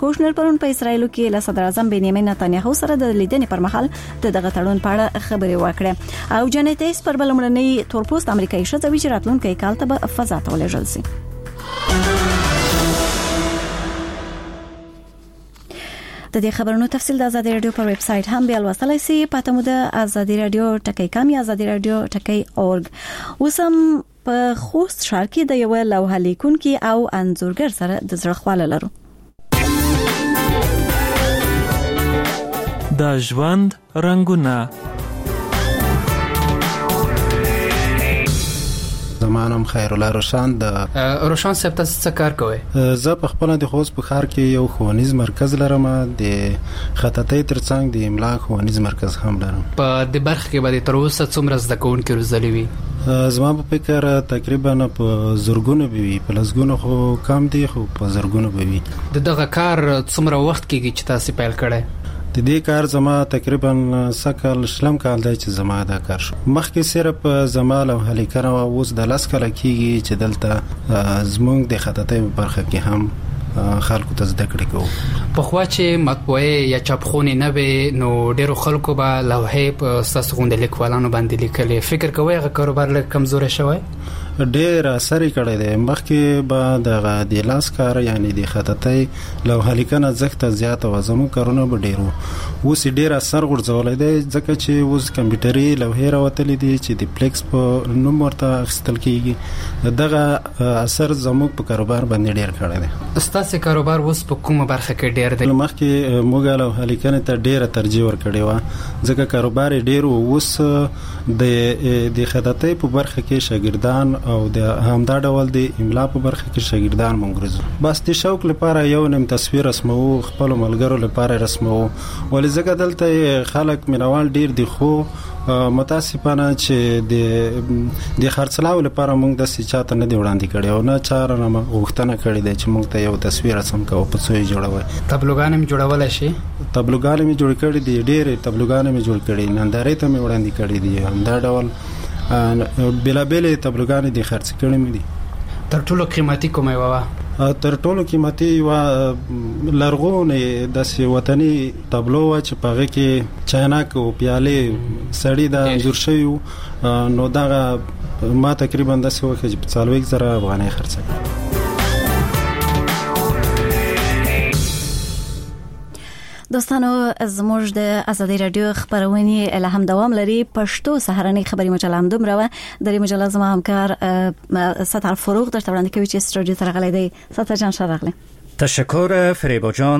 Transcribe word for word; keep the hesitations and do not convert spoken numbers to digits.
کوشنر پرون په اسرایل کې له صدر اعظم بنیامین نتانیاهو سره د لیدنې پر مهال د دغه تړون په اړه خبرې وکړې او جنیت ایس پر بل مړنی تورپوست امریکایي ښځه چې راتلونکي کال ته به فضا ته ولېږل شي. د دې خبرونو تفصیل د آزادي رادیو پر ویب سټ هم بیا لوستلای شئ. پته مو د آزادي رادیو ټکی کام یا آزادي رادیو ټکی اورګ. وسم په خوست ښار کې د یو لوحه لیکونکي او انځورګر سره د زړه خواله لرو. د ژوند رنگونه. زمانم خیر الله روشان د روشان صاحب تاسو څه کار کوئ؟ زه په خپل د خوست په ښار کې یو ښوونیز مرکز لرم، د خطاطۍ ترڅنګ د املا ښوونیز مرکز هم لرم. په دې برخه کې باندې تر اوسه څومره زده کوونکي روزلي وي؟ زما په فکر تقریبا په زرګونو به وي، په لسګونو خو کم دي خو په زرګونو به وي. د دغه کار څومره وخت کېږي چې تاسو پیل کړئ؟ د دې کار زما تقریبا سکل شلم کال دی چې زما دا کار شو. مخکې صرف زما له هلیکره او اوس د لاس کله کېږي چې دلته زمونږ د خطاطۍ برخه کې هم خلکو ته زده کړې کوو. په خوا چې مطبوعې یا چاپخونې نه وي نو ډېرو خلکو به لوحې په ستاسو غوندې لیکوالانو باندې لیکلې. فکر کوئ هغه کاروبار لږ کمزوری شوی؟ ډېر اثر کړی دی. مخکې به د د لاس کار یعنی د خطاطۍ لوحه لیکنه ځکه زیات او زموږ کارونه به ډېر وو. اوس ډېر اثر غورځولی دی ځکه چې اوس کمپیوټري لوحې راوتلې دي چې د پلیکس په نوم ورته اخیستل کېږي. دغه اثر زموږ په کاروبار باندې ډېر کړی دی. ستاسو کاروبار اوس په کومه برخه کې ډېر دی؟ مخکې موږ لوحه لیکنې ته ډېره ترجیح ورکړې وه ځکه کاروبار یې ډېر و. اوس د د خطاطۍ په برخه کې شاګردان او د همدا ډول د املا په برخه کې شاګردان مونږ ګرځو. بس د شوق لپاره یو نیم تصویر رسمو، خپل ملګرو لپاره رسمو، ولې ځکه دلته خلک مینوال ډیر دي خو متاسفانه چې د د خرڅلاو لپاره مونږ د سچاته نه دی وړاندې کړی او نه چاره نه غوښتنه کړې ده چې مونږ ته یو تصویر رسم کوو په څو یې جوړوي. تبلوګان هم جوړولای شي؟ تبلوګان مې جوړ کړي دي، ډېرې تبلوګان مې جوړ کړي، نندارې ته مې وړاندې کړي دي. همدا ډول بلا بیل تبلوګان دي خرڅ کړي مې دي. تر ټولو قیمتي کومه وه؟ تر ټولو قیمتي و لرغونې داسې وطني تابلو وه چې په هغې کې چاینک او پیالې سړي د انځور شوي وو. نو دغه ما تقریبا داسې وکړه چې په څلوېښت زره افغانۍ خرڅه کړه. دوستانو زموږ د آزادي رادیو خبرونه له هم دوام لري. پښتو سهارنۍ خبري مجله هم دومره و. د دې مجله زما همکار ستر فروغ درته وړاندې کوي چې استودیو ته راغلی دی. ستر جان ښه راغلی. تشکر فریبا جان.